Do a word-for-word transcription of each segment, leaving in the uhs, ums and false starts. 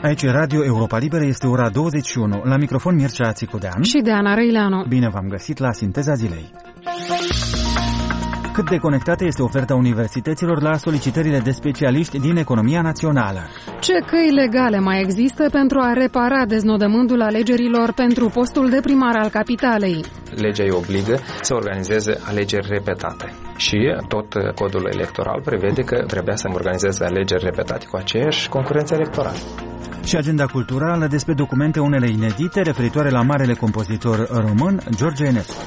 Aici Radio Europa Liberă, este ora douăzeci și unu. La microfon Mircea Țicudean și de Ana Răileanu. Bine v-am găsit la Sinteza Zilei. Cât de conectată este oferta universităților la solicitările de specialiști din economia națională? Ce căi legale mai există pentru a repara deznodământul alegerilor pentru postul de primar al capitalei? Legea îi obligă să organizeze alegeri repetate și tot codul electoral prevede că trebuia să organizeze alegeri repetate cu aceeași concurență electorală. Și agenda culturală despre documente, unele inedite, referitoare la marele compozitor român George Enescu.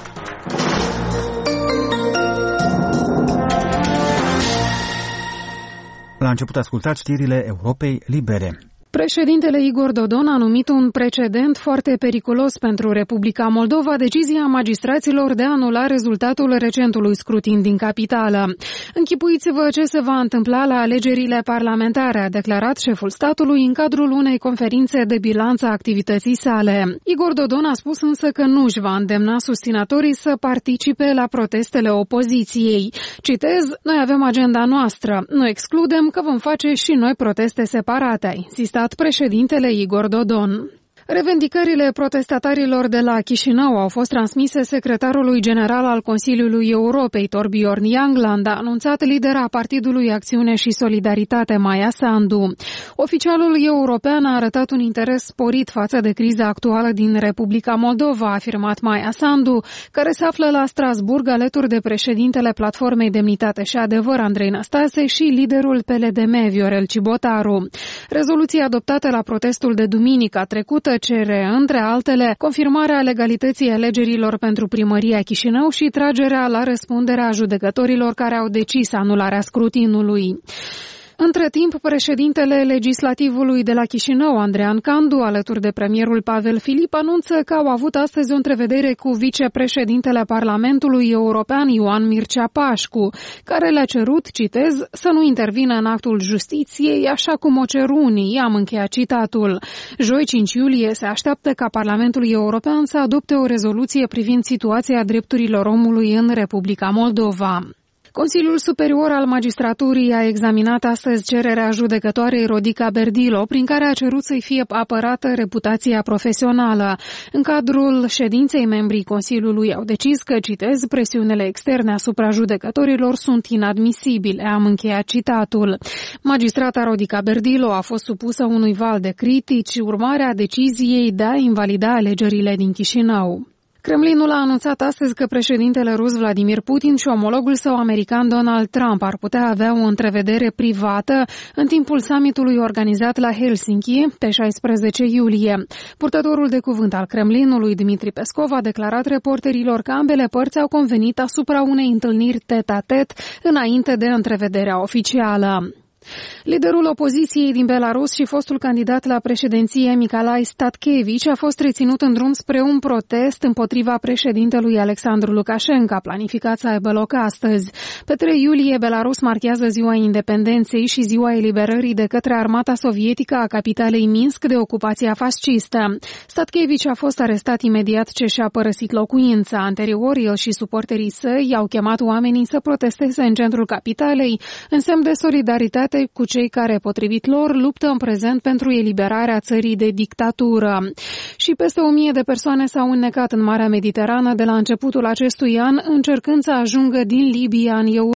La început ascultați știrile Europei Libere. Președintele Igor Dodon a numit un precedent foarte periculos pentru Republica Moldova, decizia magistraților de a anula rezultatul recentului scrutin din capitală. Închipuiți-vă ce se va întâmpla la alegerile parlamentare, a declarat șeful statului în cadrul unei conferințe de bilanț a activității sale. Igor Dodon a spus însă că nu își va îndemna susținătorii să participe la protestele opoziției. Citez, noi avem agenda noastră, nu excludem că vom face și noi proteste separate, a insistat președintele Igor Dodon. Revendicările protestatarilor de la Chișinău au fost transmise secretarului general al Consiliului Europei, Thorbjørn Jagland, a anunțat lidera Partidului Acțiune și Solidaritate, Maia Sandu. Oficialul european a arătat un interes sporit față de criza actuală din Republica Moldova, a afirmat Maia Sandu, care se află la Strasburg alături de președintele Platformei Demnitate și Adevăr, Andrei Năstase, și liderul P L D M, Viorel Cibotaru. Rezoluția adoptată la protestul de duminica trecută cere, între altele, confirmarea legalității alegerilor pentru primăria Chișinău și tragerea la răspundere a judecătorilor care au decis anularea scrutinului. Între timp, președintele legislativului de la Chișinău, Andrean Candu, alături de premierul Pavel Filip, anunță că au avut astăzi o întrevedere cu vicepreședintele Parlamentului European, Ioan Mircea Pașcu, care le-a cerut, citez, să nu intervină în actul justiției, așa cum o cer unii, am încheiat citatul. Joi, cinci iulie, se așteaptă ca Parlamentul European să adopte o rezoluție privind situația drepturilor omului în Republica Moldova. Consiliul Superior al Magistraturii a examinat astăzi cererea judecătoarei Rodica Berdilo, prin care a cerut să-i fie apărată reputația profesională. În cadrul ședinței, membrii Consiliului au decis că, citez, presiunile externe asupra judecătorilor sunt inadmisibile, am încheiat citatul. Magistrata Rodica Berdilo a fost supusă unui val de critici, urmare a deciziei de a invalida alegerile din Chișinău. Kremlinul a anunțat astăzi că președintele rus Vladimir Putin și omologul său american Donald Trump ar putea avea o întrevedere privată în timpul summitului organizat la Helsinki pe șaisprezece iulie. Purtătorul de cuvânt al Kremlinului, Dmitri Peskov, a declarat reporterilor că ambele părți au convenit asupra unei întâlniri tet-a-tet înainte de întrevederea oficială. Liderul opoziției din Belarus și fostul candidat la președinție, Nicolae Statkevich, a fost reținut în drum spre un protest împotriva președintelui Alexandru Lukashenko, planificat să aibă loc astăzi. Pe trei iulie, Belarus marchează ziua independenței și ziua eliberării de către armata sovietică a capitalei Minsk de ocupația fascistă. Statkevich a fost arestat imediat ce și-a părăsit locuința. Anterior, el și suporterii săi au chemat oamenii să protesteze în centrul capitalei, în semn de solidaritate cu cei care, potrivit lor, luptă în prezent pentru eliberarea țării de dictatură. Și peste o mie de persoane s-au înnecat în Marea Mediterană de la începutul acestui an, încercând să ajungă din Libia în Europa.